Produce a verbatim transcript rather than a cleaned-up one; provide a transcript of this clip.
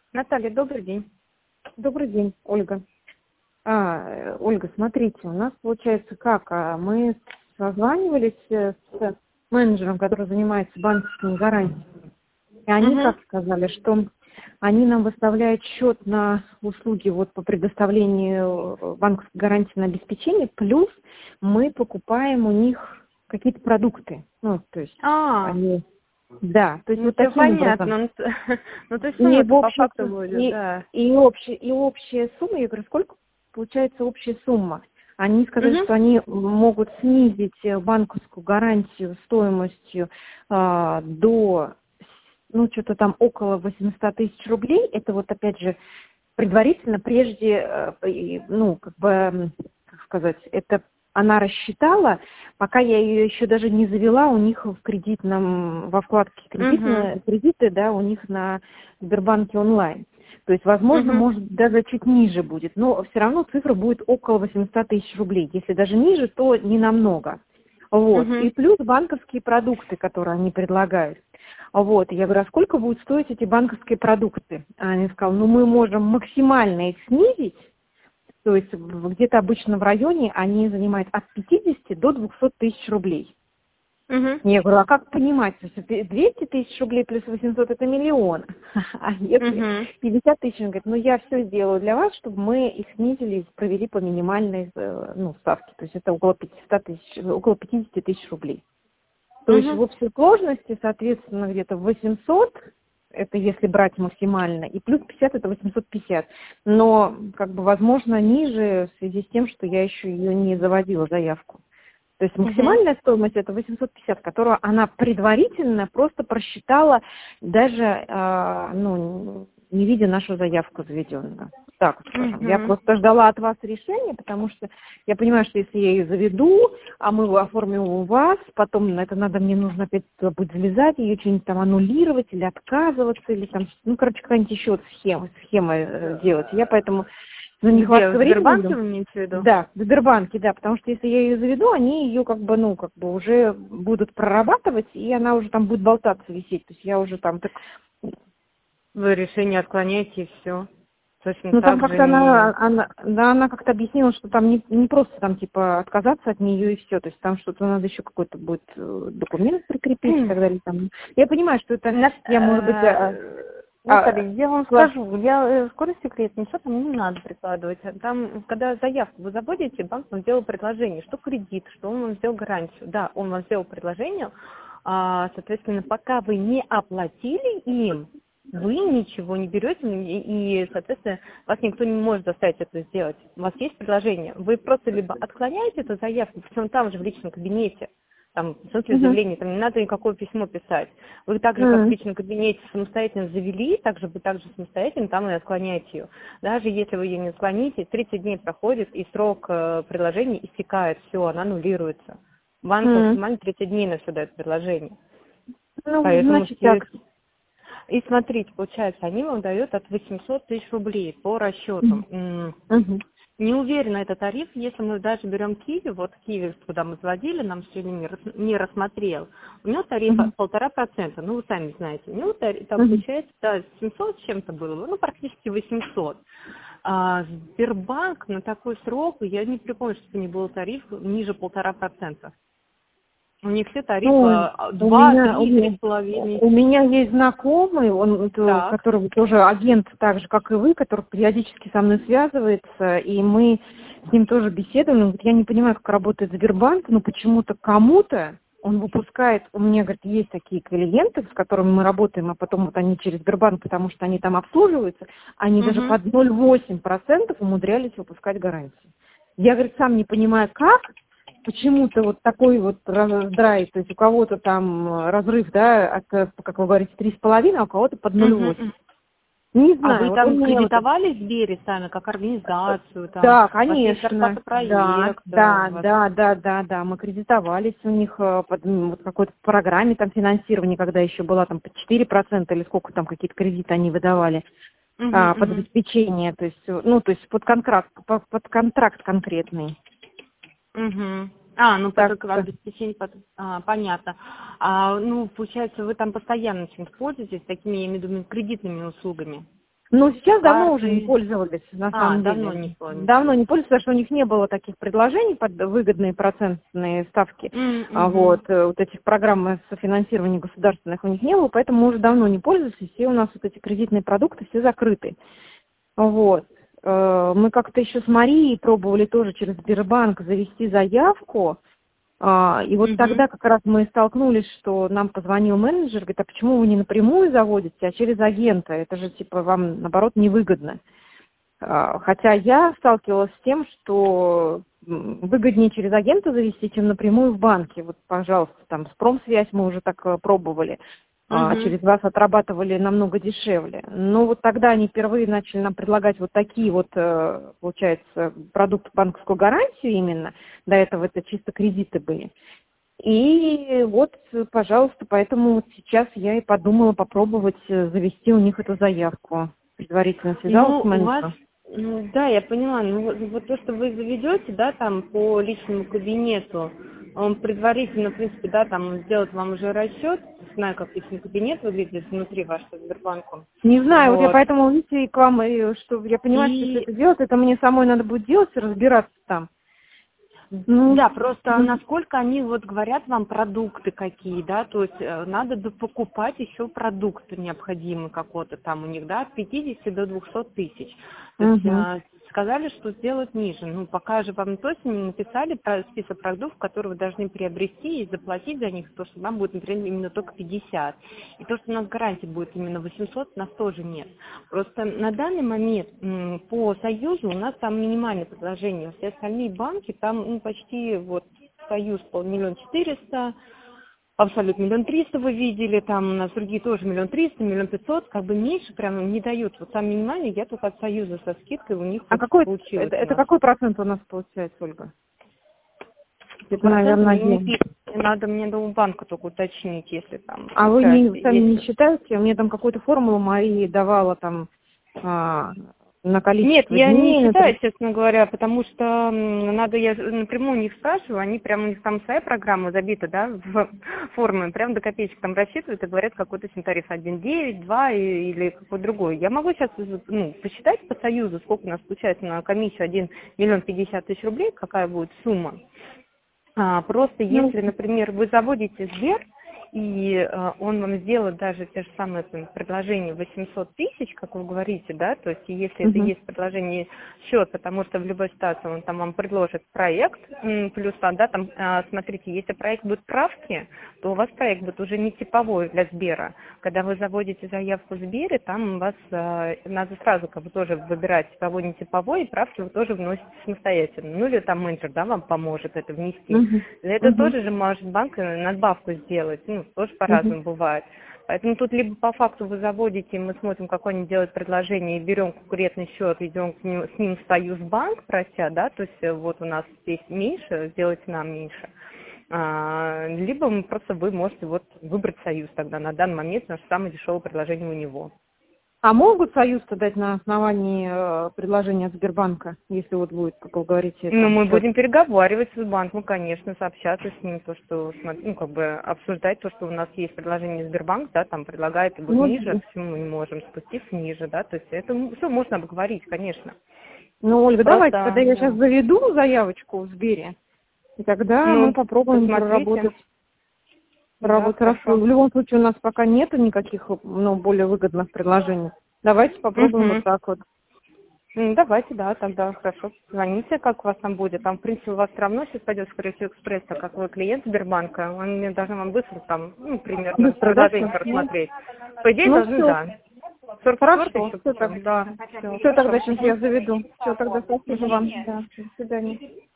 Наталья, добрый день. Добрый день, Ольга. А, э, Ольга, смотрите, у нас получается как? а, Мы созванивались э, с менеджером, который занимается банковскими гарантиями. И они Угу. как сказали, что они нам выставляют счет на услуги вот по предоставлению э, банковской гарантии на обеспечение, плюс мы покупаем у них какие-то продукты. Ну, то есть А, они... Да, то есть ну вот все таким образом. понятно. Ну, т- ну, то есть И в сумма-то по общей, факту будет, и, да. и, общая, и общая сумма, я говорю, сколько получается общая сумма? Они сказали, Угу. что они могут снизить э, банковскую гарантию стоимостью а, до, ну, что-то там около восемьсот тысяч рублей. Это вот, опять же, предварительно, прежде, э, и, ну, как бы, м, как сказать, это она рассчитала, пока я ее еще даже не завела, у них в кредитном, во вкладке Угу. кредитные, кредиты, да, у них на Сбербанке онлайн. То есть, возможно, Угу. может, даже чуть ниже будет, но все равно цифра будет около восемьсот тысяч рублей. Если даже ниже, то не намного. Вот. И Угу. плюс банковские продукты, которые они предлагают. Вот. И я говорю, а сколько будут стоить эти банковские продукты? А они сказали, ну мы можем максимально их снизить, то есть в- где-то обычно в районе они занимают от пятидесяти до двухсот тысяч рублей. Угу. Я говорю, а как понимать, то есть двести тысяч рублей плюс восемьсот это миллион, а если Угу. пятьдесят тысяч, он говорит, ну я все сделаю для вас, чтобы мы их снизили и провели по минимальной э, ну, ставке, то есть это около пятисот тысяч, около пятидесяти тысяч рублей. То есть в Угу. общей сложности, соответственно, где-то восемьсот, это если брать максимально, и плюс пятьдесят это восемьсот пятьдесят. Но, как бы, возможно, ниже в связи с тем, что я еще ее не заводила, заявку. То есть Угу. максимальная стоимость это восемьсот пятьдесят, которую она предварительно просто просчитала, даже э, ну, не видя нашу заявку заведенную. Так вот скажем. Я Угу. просто ждала от вас решения, потому что я понимаю, что если я ее заведу, а мы его оформим у вас, потом на это надо, мне нужно опять туда будет залезать, ее что-нибудь там аннулировать или отказываться, или там, ну, короче, какая-нибудь еще вот схема, схема э, делать. Я поэтому за Где? В нехватка Сбербанке времени. вы имеете в виду? Да, в Сбербанке, да, потому что если я ее заведу, они ее как бы, ну, как бы уже будут прорабатывать, и она уже там будет болтаться, висеть. То есть я уже там, Так вы решение отклоняете и все. Точно ну, там так же как-то не... она, она, да, она как-то объяснила, что там не, не просто там, типа, отказаться от нее и все. То есть там что-то надо еще какой-то будет э, документ прикрепить и так далее. Там. Я понимаю, что это, Нат- я, может быть, а, э, а, Наталья, я вам склад- скажу, я э, скоро секрет, ничего там не надо прикладывать. Там, когда заявку вы заводите, банк вам сделал предложение, что кредит, что он вам сделал гарантию. Да, он вам сделал предложение, а, соответственно, пока вы не оплатили им, вы ничего не берете, и, и, соответственно, вас никто не может заставить это сделать. У вас есть предложение. Вы просто либо отклоняете эту заявку, причем там же в личном кабинете, там, в смысле Мгм. заявление, там не надо никакое письмо писать. Вы так же, как в М. личном кабинете самостоятельно завели, так же вы также самостоятельно там и отклоняете ее. Даже если вы ее не отклоните, тридцать дней проходит, и срок э, предложения истекает, все, она аннулируется. Банк М. максимально тридцать дней на все дает предложение. Ну, Поэтому значит все... так. И смотрите, получается, они вам дают от восьмисот тысяч рублей по расчету. Мгм. Мгм. Не уверена, это тариф, если мы даже берем Киви, вот Киви, куда мы заводили, нам сегодня не, рас- не рассмотрел, у него тариф Мгм. полтора процента, ну вы сами знаете, у него тариф, там Мгм. получается, да, семьсот с чем-то было, ну практически восемьсот. А Сбербанк на такой срок, я не припомню, чтобы не был тариф ниже полтора процента. У них все тарифы Ну, а, у два, меня, у три, три меня, с половиной. у меня есть знакомый, он, вот, э, Так. который тоже агент, так же, как и вы, который периодически со мной связывается, и мы с ним тоже беседуем. Он говорит, я не понимаю, как работает Сбербанк, но почему-то кому-то он выпускает, у меня, говорит, есть такие клиенты, с которыми мы работаем, а потом вот они через Сбербанк, потому что они там обслуживаются, они даже Угу. под ноль целых восемь десятых процента умудрялись выпускать гарантии. Я, говорит, сам не понимаю, как, почему-то вот такой вот раздрай, то есть у кого-то там э, разрыв, да, от, э, как вы говорите, три с половиной, а у кого-то под ноль целых восемь. Угу. Не А вы знаю, вот он там мне вот... кредитовали в Сбере сами, как организацию, там, Да, у вас есть конечно, зарплата да, проекта, да, у вас... да, да, да, да, мы кредитовались у них э, под м, вот какой-то программе там финансирования, когда еще была там по четыре процента или сколько там какие-то кредиты они выдавали Угу, а, под угу, обеспечение, то есть, э, ну, то есть под контракт, под, под контракт конкретный. угу. А, ну, под Так что обеспечение, под... а, понятно. А, ну, получается, вы там постоянно чем-то пользуетесь, такими, я имею в виду, кредитными услугами? Ну, сейчас давно карты. уже не пользовались, на А, самом давно деле. не пользовались. Давно не пользовались, потому что у них не было таких предложений под выгодные процентные ставки. М, А мгм. вот, э, вот этих программ софинансирования государственных у них не было, поэтому мы уже давно не пользовались, и все у нас вот эти кредитные продукты все закрыты. Вот. Э, Мы как-то еще с Марией пробовали тоже через Сбербанк завести заявку. А, И вот Мгм. тогда как раз мы столкнулись, что нам позвонил менеджер, говорит, а почему вы не напрямую заводите, а через агента? Это же типа вам, наоборот, невыгодно. А, Хотя я сталкивалась с тем, что м, выгоднее через агента завести, чем напрямую в банке. Вот, пожалуйста, там с Промсвязь мы уже так э, пробовали, а Мгм. через вас отрабатывали намного дешевле. Но вот тогда они впервые начали нам предлагать вот такие вот, э, получается, продукты банковскую гарантию именно. До этого это чисто кредиты были. И вот, э, пожалуйста, поэтому вот сейчас я и подумала попробовать э, завести у них эту заявку. Предварительно связалась Ну, с у вас, менеджером. ну, да, я поняла, ну вот, вот то, что вы заведете, да, там по личному кабинету, он предварительно, в принципе, да, там сделать вам уже расчет, знаю, как личный кабинет выглядит внутри вашего Сбербанка, Не знаю, вот я вот, поэтому, видите, и к вам, и что я понимаю, что если и это делать, это мне самой надо будет делать и разбираться там. Ну, да, просто ну, насколько они вот говорят вам продукты какие, да, то есть э, надо покупать еще продукты необходимые какого-то там у них, да, от пятидесяти до двухсот тысяч. То есть угу. э, сказали, что сделать ниже. Ну, пока же вам точно не написали про список продуктов, которые вы должны приобрести и заплатить за них, то, что нам будет, например, именно только пятьдесят. И то, что у нас гарантия будет именно восемьсот, у нас тоже нет. Просто на данный момент м, по Союзу у нас там минимальное предложение. Все остальные банки, там ну, почти вот Союз полмиллиона четыреста, Абсолют миллион триста вы видели, там у нас другие тоже миллион триста, миллион пятьсот, как бы меньше прям не дают. Вот сам минимальный я только от Союза со скидкой у них А вот какой, получилось это, у это нас. какой процент у нас получается, Ольга? Это, Процент наверное, мне не один. пишут. Надо мне до банка только уточнить, если там А вы не, участие. сами не Если... считаете? Мне там какую-то формулу Мария давала там а, на Нет, количество я не дней, считаю, например. честно говоря, потому что м, надо, я напрямую у них спрашиваю, они прям, у них там своя программа забита, да, в формы, прям до копеечек там рассчитывают и говорят какой-то тариф один девять, два и- или какой-то другой. Я могу сейчас, ну, посчитать по Союзу, сколько у нас получается на комиссию один миллион пятьдесят тысяч рублей, какая будет сумма. А, просто Ну, если, например, вы заводите Сбер, и э, он вам сделает даже те же самые там, предложения восемьсот тысяч, как вы говорите, да, то есть если это угу, есть предложение счет, потому что в любой ситуации он там вам предложит проект, м, плюс там, да, там, а, смотрите, если проект будет правки, то у вас проект будет уже не типовой для Сбера. Когда вы заводите заявку в Сбере, там у вас э, надо сразу как бы тоже выбирать типовой, не типовой, и правки вы тоже вносите самостоятельно. Ну или там менеджер, да, вам поможет это внести. угу, Для этого угу, тоже же может банк надбавку сделать, ну, тоже угу. по-разному бывает. Поэтому тут либо по факту вы заводите, мы смотрим, какое они делают предложение, и берем конкурентный счет, идем к ним, с ним в Союз банк, прося, да, то есть э, вот у нас здесь меньше, сделайте нам меньше. А, либо мы просто вы можете вот выбрать Союз тогда на данный момент, наше самое дешевое предложение у него. А могут союз-то дать на основании э, предложения от Сбербанка, если вот будет, как вы говорите, Ну, там мы счет? будем переговаривать с банком, конечно, сообщаться с ним, то, что, смотри, ну, как бы обсуждать то, что у нас есть предложение Сбербанк, да, там предлагает и вот Ну, ниже, почему мы не можем спуститься ниже, да, то есть это все можно обговорить, конечно. ну, Ольга, давайте, тогда Просто, я сейчас да. заведу заявочку в Сбере, и тогда мы Ну, попробуем посмотрите, проработать. да, Работа хорошо. хорошо. В любом случае у нас пока нету никаких, ну, более выгодных предложений. Давайте попробуем вот Угу. так вот. Ну, давайте, да, тогда хорошо. Звоните, как у вас там будет. Там, в принципе, у вас все равно сейчас пойдет, скорее всего, экспресс, так как вы клиент Сбербанка. Он мне должен вам быстро там, ну, примерно, Быстро, да, предложение все? Ну, рассмотреть. По идее, ну должны, все. да. сорок четвёртый Хорошо. еще Все так. потом, да. Все, Все тогда хорошо. сейчас я заведу. Все тогда спасибо вам. Да, до свидания.